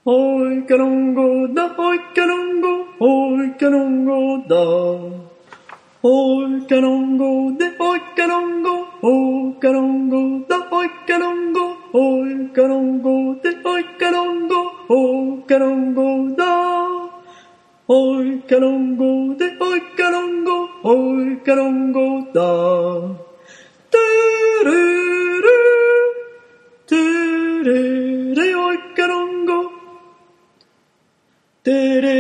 Ôi cái đồng ngô da, ôi cái đồng ngô, ôi cái đồng ngô da. Ôi cái đồng ngô da, ôi cái đồng ngô, ôi cái đồng ngô da, ôi cái đồng ngô, ôi cái đồng ngô da, ôi cái đồng ngô, ôi cái đồng ngô da. Ôi cái đồng ngô da, ôi cái đồng ngô, ôi cái đồng ngô da. Ôi cái đồng ngô.